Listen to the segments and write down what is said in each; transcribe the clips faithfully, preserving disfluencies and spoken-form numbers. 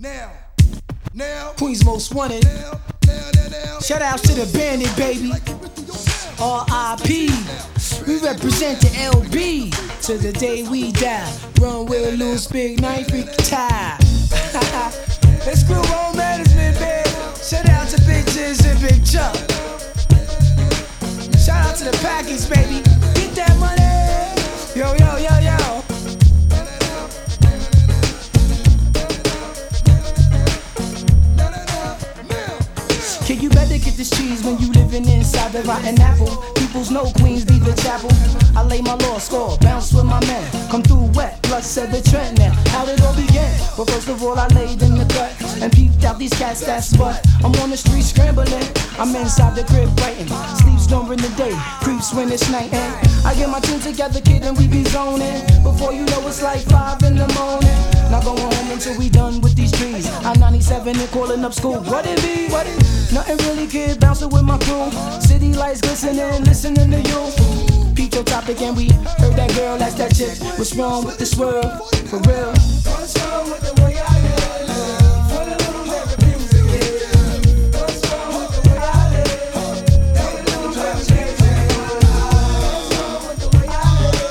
Now, now, Queens Most Wanted. now, now, now, now. Shout outs to the Bandit, baby. R I P. We represent the L B to the day we die. Run with a loose big knife, freak tie. Let's go home management, baby. Shout out to Big Jizz and Big Chuck. Shout out to the package, baby. Get that money. Yo, yo, yo, yo. Kid, you better get this cheese when you living inside the rotten apple. People's know Queens leave the chapel. I lay my law score, bounce with my men. Come through wet, plus said the trend now. How did it all begin? But first of all, I laid in the cut and peeped out these cats, that's what. I'm on the street scrambling. I'm inside the crib writing. Sleeps during the day, creeps when it's night. And I get my team together, kid, and we be zoning. Before you know it's like five in the morning. Not going home until we done with these trees. I'm ninety-seven and calling up school. What it be? What it? Nothing really, kid, bouncing with my crew. City lights glistening, listening to you. Peep your topic and we heard that girl, that's that chick. What's wrong with this world? For real. What's wrong with the way I live? For the little never music, yeah. What's wrong with the way I live? For the little never change, what's wrong with the way I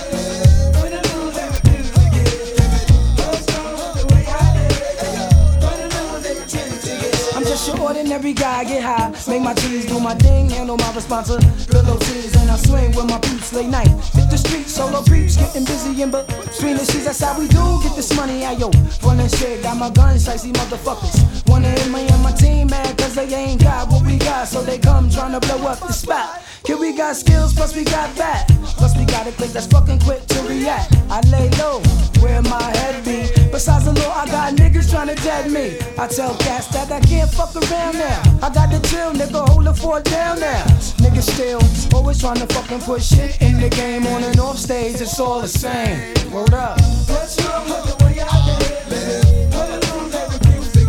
live? For the little never music, yeah. What's wrong with the way I live? For the little never change, yeah. I'm just your ordinary guy, get high, make my cheese, do my thing, handle my responsibilities, and I swing with my peeps late night. Hit the streets, solo peeps, getting busy in between the sheets. That's how we do get this money, ayo. Running shit, got my guns, shicey motherfuckers. Wanna hit me and my team, man, cause they ain't got what we got, so they come trying to blow up the spot. Here we got skills, plus we got that. Plus we got a click that's fucking quick to react. I lay low, where my head be. Besides the law, I got niggas trying to dead me. I tell cats that I can't fuck around now. I got the chill, nigga, hold the fort down now. Niggas still always trying to fucking put shit in the game. On and off stage, it's all the same. Word up. What's wrong with the way I live? Put a little never music,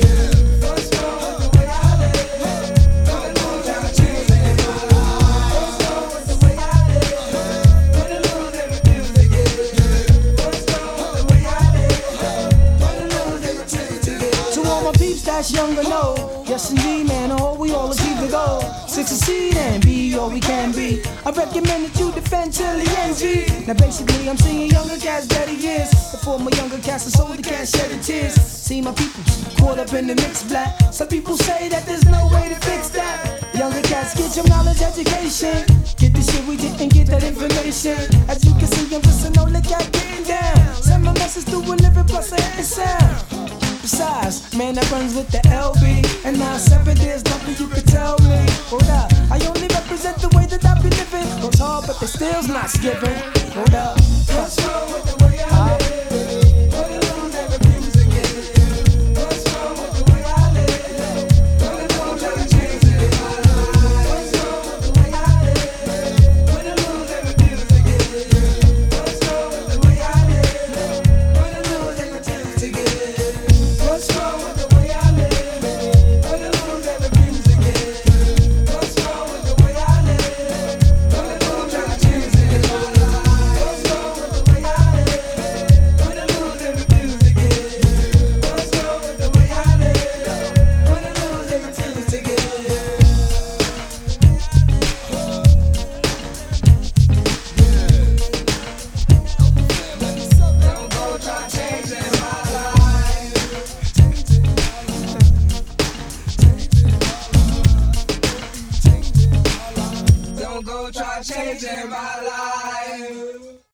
yeah. What's wrong with the way I live? Put a little never change, yeah. What's wrong with the way I live? Put a little never music, yeah. What's wrong with the way I live? Put a little never change, yeah. To all my peeps that's younger, know. Yes indeed, man, oh, we all achieve the goal. Succeed and be all we can be. I recommend that you defend till the end, G. Now basically I'm seeing younger cats better years. Before my younger cats and so the cats shed the tears. See my people caught up in the mix black. Some people say that there's no way to fix that. Younger cats get your knowledge education. Get the shit we didn't get that information. As you can see I'm just an old cat getting down. Send my message through a living plus a hit sound. Besides, man that runs with the L B. And now seven there's nothing you can tell me. Hold up, I only represent the way that I be living. Goes hard but the still's not skipping. Hold up. What's wrong with the way I live? Put a little never music in it. What's wrong with the way I live? Put a little never change it. What's wrong with the way I live? Put a little never music in it. What's wrong with the way I live? Put a little never change it. What's wrong with the way I live? Put a little never music in it. What's wrong with the way I live? Put a little never change it. What's wrong with the way I live? Put a little never music in it. What's wrong with the way I live? Put a little never music in it. Don't go try changing my life. Don't go try changing my life.